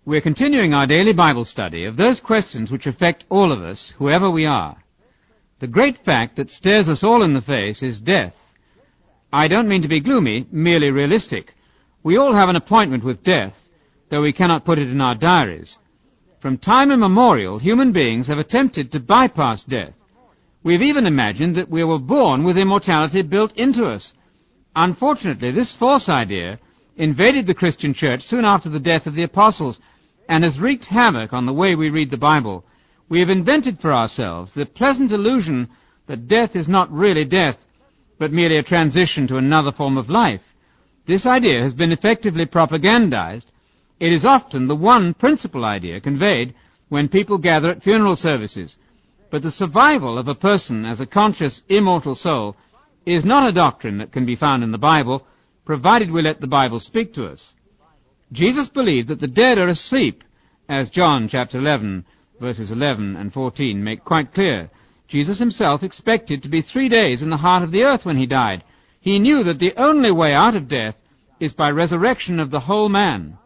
We're continuing our daily Bible study of those questions which affect all of us, whoever we are. The great fact that stares us all in the face is death. I don't mean to be gloomy, merely realistic. We all have an appointment with death, though we cannot put it in our diaries. From time immemorial, human beings have attempted to bypass death. We've even imagined that we were born with immortality built into us. Unfortunately, this false idea invaded the Christian church soon after the death of the apostles and has wreaked havoc on the way we read the Bible. We have invented for ourselves the pleasant illusion that death is not really death, but merely a transition to another form of life. This idea has been effectively propagandized. It is often the one principal idea conveyed when people gather at funeral services. But the survival of a person as a conscious, immortal soul is not a doctrine that can be found in the Bible, provided we let the Bible speak to us. Jesus believed that the dead are asleep, as John chapter 11, verses 11 and 14 make quite clear. Jesus himself expected to be 3 days in the heart of the earth when he died. He knew that the only way out of death is by resurrection of the whole man.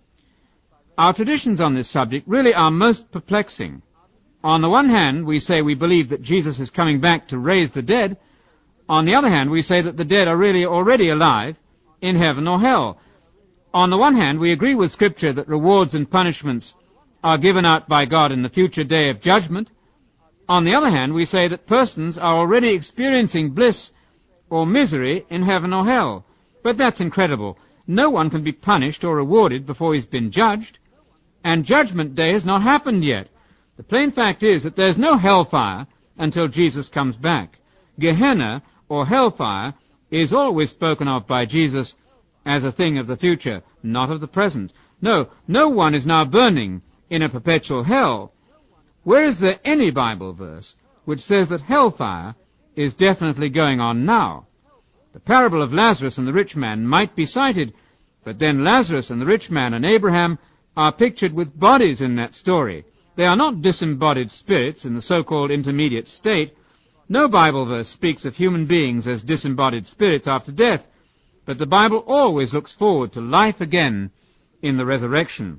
Our traditions on this subject really are most perplexing. On the one hand, we say we believe that Jesus is coming back to raise the dead. On the other hand, we say that the dead are really already alive in heaven or hell. On the one hand, we agree with Scripture that rewards and punishments are given out by God in the future day of judgment. On the other hand, we say that persons are already experiencing bliss or misery in heaven or hell. But that's incredible. No one can be punished or rewarded before he's been judged, and Judgment Day has not happened yet. The plain fact is that there's no hellfire until Jesus comes back. Gehenna, or hellfire, is always spoken of by Jesus as a thing of the future, not of the present. No one is now burning in a perpetual hell. Where is there any Bible verse which says that hellfire is definitely going on now? The parable of Lazarus and the rich man might be cited, but then Lazarus and the rich man and Abraham are pictured with bodies in that story. They are not disembodied spirits in the so-called intermediate state. No Bible verse speaks of human beings as disembodied spirits after death, but the Bible always looks forward to life again in the resurrection.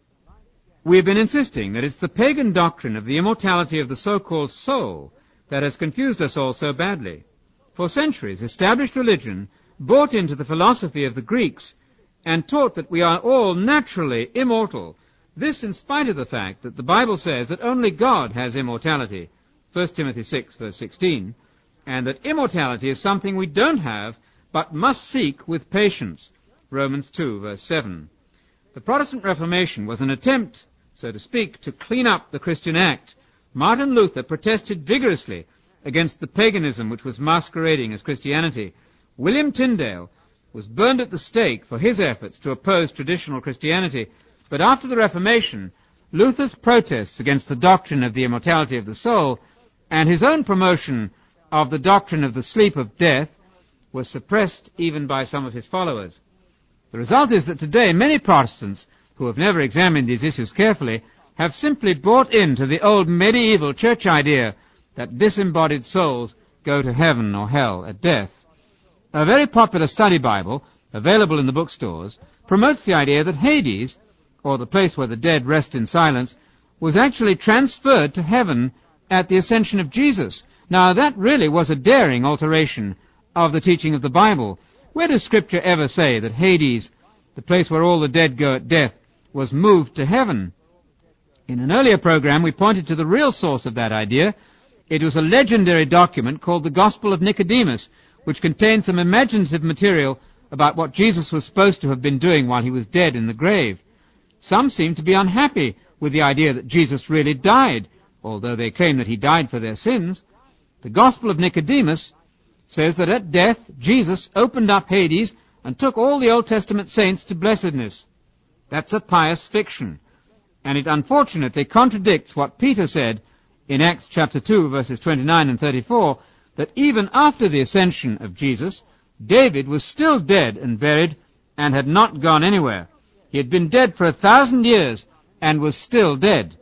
We have been insisting that it's the pagan doctrine of the immortality of the so-called soul that has confused us all so badly. For centuries, established religion bought into the philosophy of the Greeks and taught that we are all naturally immortal. This in spite of the fact that the Bible says that only God has immortality, 1 Timothy 6, verse 16, and that immortality is something we don't have, but must seek with patience, Romans 2, verse 7. The Protestant Reformation was an attempt, so to speak, to clean up the Christian act. Martin Luther protested vigorously against the paganism which was masquerading as Christianity. William Tyndale was burned at the stake for his efforts to oppose traditional Christianity. But after the Reformation, Luther's protests against the doctrine of the immortality of the soul and his own promotion of the doctrine of the sleep of death was suppressed even by some of his followers. The result is that today many Protestants who have never examined these issues carefully have simply bought into the old medieval church idea that disembodied souls go to heaven or hell at death. A very popular study Bible, available in the bookstores, promotes the idea that Hades, or the place where the dead rest in silence, was actually transferred to heaven at the ascension of Jesus. Now, that really was a daring alteration of the teaching of the Bible. Where does Scripture ever say that Hades, the place where all the dead go at death, was moved to heaven? In an earlier program, we pointed to the real source of that idea. It was a legendary document called the Gospel of Nicodemus, which contained some imaginative material about what Jesus was supposed to have been doing while he was dead in the grave. Some seem to be unhappy with the idea that Jesus really died, although they claim that he died for their sins. The Gospel of Nicodemus says that at death, Jesus opened up Hades and took all the Old Testament saints to blessedness. That's a pious fiction, and it unfortunately contradicts what Peter said in Acts chapter 2, verses 29 and 34, that even after the ascension of Jesus, David was still dead and buried and had not gone anywhere. He had been dead for 1,000 years and was still dead.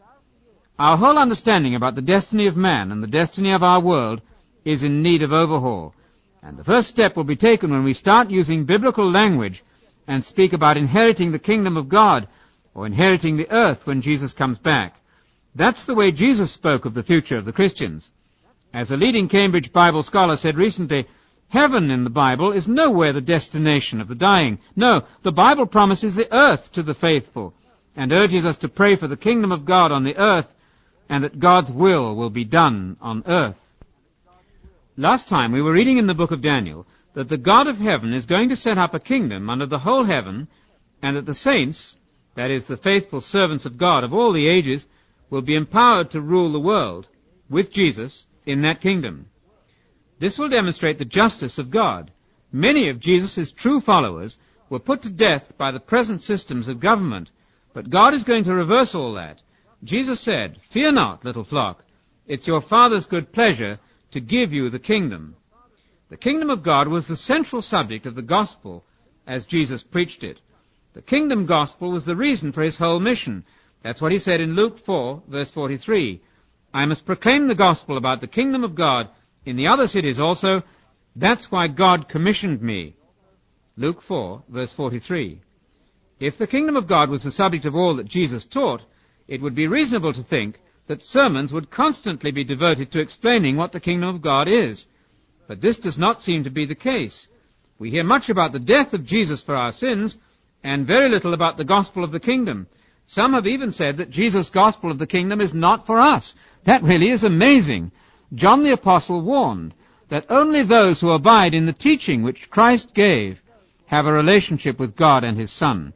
Our whole understanding about the destiny of man and the destiny of our world is in need of overhaul. And the first step will be taken when we start using biblical language and speak about inheriting the kingdom of God, or inheriting the earth when Jesus comes back. That's the way Jesus spoke of the future of the Christians. As a leading Cambridge Bible scholar said recently, heaven in the Bible is nowhere the destination of the dying. No, the Bible promises the earth to the faithful and urges us to pray for the kingdom of God on the earth and that God's will be done on earth. Last time we were reading in the book of Daniel that the God of heaven is going to set up a kingdom under the whole heaven, and that the saints, that is, the faithful servants of God of all the ages, will be empowered to rule the world with Jesus in that kingdom. This will demonstrate the justice of God. Many of Jesus' true followers were put to death by the present systems of government, but God is going to reverse all that. Jesus said, "Fear not, little flock, it's your Father's good pleasure to give you the kingdom." The kingdom of God was the central subject of the gospel as Jesus preached it. The kingdom gospel was the reason for his whole mission. That's what he said in Luke 4, verse 43. "I must proclaim the gospel about the kingdom of God in the other cities also. That's why God commissioned me." Luke 4, verse 43. If the kingdom of God was the subject of all that Jesus taught, it would be reasonable to think that sermons would constantly be devoted to explaining what the kingdom of God is. But this does not seem to be the case. We hear much about the death of Jesus for our sins, and very little about the gospel of the kingdom. Some have even said that Jesus' gospel of the kingdom is not for us. That really is amazing. John the Apostle warned that only those who abide in the teaching which Christ gave have a relationship with God and his Son.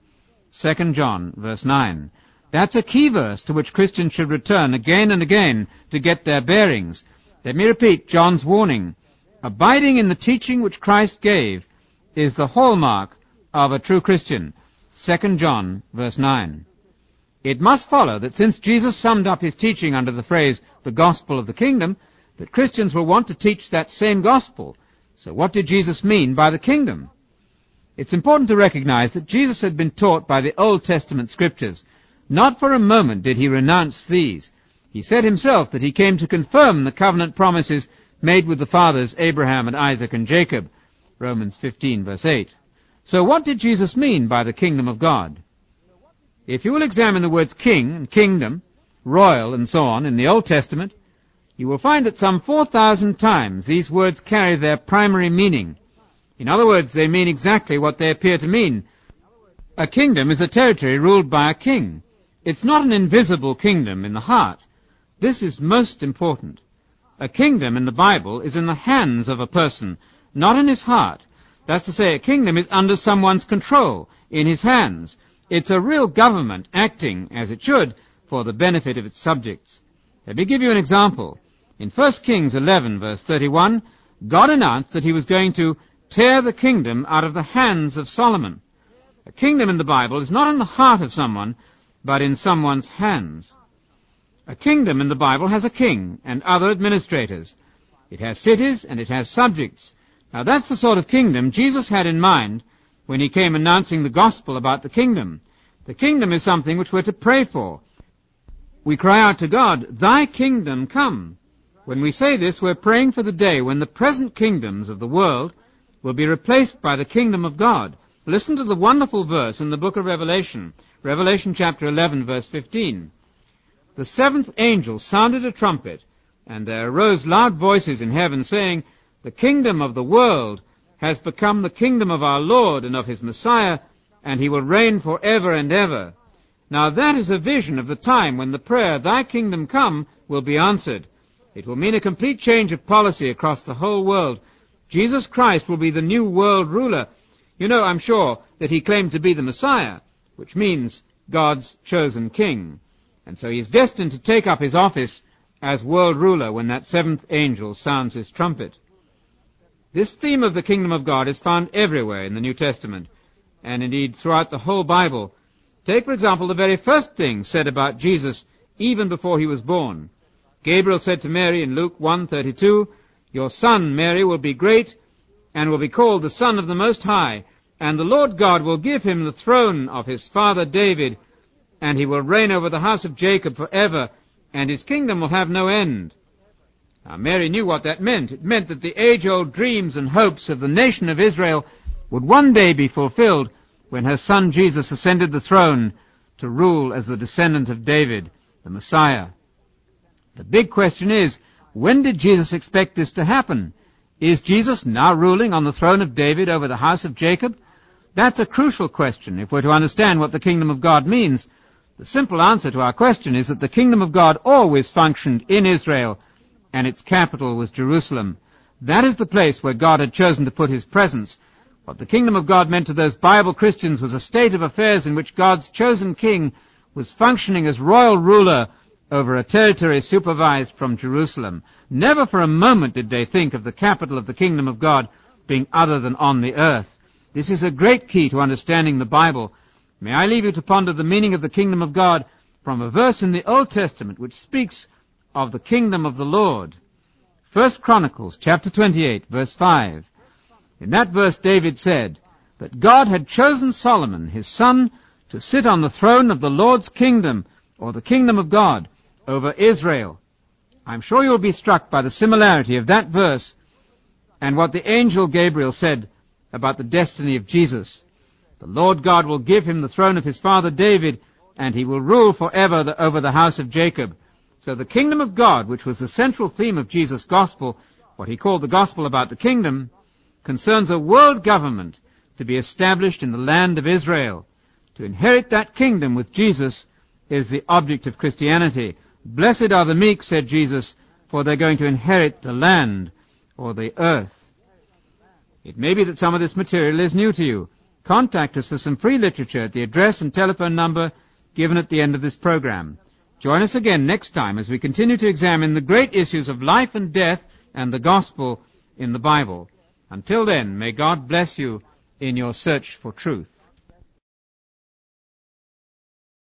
2 John, verse 9. That's a key verse to which Christians should return again and again to get their bearings. Let me repeat John's warning. Abiding in the teaching which Christ gave is the hallmark of a true Christian. 2 John, verse 9. It must follow that since Jesus summed up his teaching under the phrase, the gospel of the kingdom, that Christians will want to teach that same gospel. So what did Jesus mean by the kingdom? It's important to recognize that Jesus had been taught by the Old Testament scriptures. Not for a moment did he renounce these. He said himself that he came to confirm the covenant promises made with the fathers Abraham and Isaac and Jacob. Romans 15, verse 8. So what did Jesus mean by the kingdom of God? If you will examine the words king and kingdom, royal and so on in the Old Testament, you will find that some 4,000 times these words carry their primary meaning. In other words, they mean exactly what they appear to mean. A kingdom is a territory ruled by a king. It's not an invisible kingdom in the heart. This is most important. A kingdom in the Bible is in the hands of a person, not in his heart. That's to say, a kingdom is under someone's control, in his hands. It's a real government acting, as it should, for the benefit of its subjects. Let me give you an example. In 1 Kings 11, verse 31, God announced that he was going to tear the kingdom out of the hands of Solomon. A kingdom in the Bible is not in the heart of someone, but in someone's hands. A kingdom in the Bible has a king and other administrators. It has cities and it has subjects. Now that's the sort of kingdom Jesus had in mind when he came announcing the gospel about the kingdom. The kingdom is something which we're to pray for. We cry out to God, "Thy kingdom come." When we say this, we're praying for the day when the present kingdoms of the world will be replaced by the kingdom of God. Listen to the wonderful verse in the book of Revelation, Revelation chapter 11, verse 15. The seventh angel sounded a trumpet, and there arose loud voices in heaven, saying, "The kingdom of the world has become the kingdom of our Lord and of his Messiah, and he will reign forever and ever." Now that is a vision of the time when the prayer, "Thy kingdom come," will be answered. It will mean a complete change of policy across the whole world. Jesus Christ will be the new world ruler. You know, I'm sure, that he claimed to be the Messiah, which means God's chosen king. And so he is destined to take up his office as world ruler when that seventh angel sounds his trumpet. This theme of the kingdom of God is found everywhere in the New Testament, and indeed throughout the whole Bible. Take, for example, the very first thing said about Jesus even before he was born. Gabriel said to Mary in Luke 1:32, "Your son, Mary, will be great and will be called the Son of the Most High, and the Lord God will give him the throne of his father David, and he will reign over the house of Jacob forever, and his kingdom will have no end." Now, Mary knew what that meant. It meant that the age-old dreams and hopes of the nation of Israel would one day be fulfilled when her son Jesus ascended the throne to rule as the descendant of David, the Messiah. The big question is, when did Jesus expect this to happen? Is Jesus now ruling on the throne of David over the house of Jacob? That's a crucial question if we're to understand what the kingdom of God means. The simple answer to our question is that the kingdom of God always functioned in Israel, and its capital was Jerusalem. That is the place where God had chosen to put his presence. What the kingdom of God meant to those Bible Christians was a state of affairs in which God's chosen king was functioning as royal ruler over a territory supervised from Jerusalem. Never for a moment did they think of the capital of the kingdom of God being other than on the earth. This is a great key to understanding the Bible. May I leave you to ponder the meaning of the kingdom of God from a verse in the Old Testament which speaks of the kingdom of the Lord. 1 Chronicles chapter 28, verse 5. In that verse David said that God had chosen Solomon, his son, to sit on the throne of the Lord's kingdom, or the kingdom of God, over Israel. I'm sure you'll be struck by the similarity of that verse and what the angel Gabriel said about the destiny of Jesus. The Lord God will give him the throne of his father David, and he will rule forever over the house of Jacob. So the kingdom of God, which was the central theme of Jesus' gospel, what he called the gospel about the kingdom, concerns a world government to be established in the land of Israel. To inherit that kingdom with Jesus is the object of Christianity. Blessed are the meek, said Jesus, for they're going to inherit the land, or the earth. It may be that some of this material is new to you. Contact us for some free literature at the address and telephone number given at the end of this program. Join us again next time as we continue to examine the great issues of life and death and the gospel in the Bible. Until then, may God bless you in your search for truth.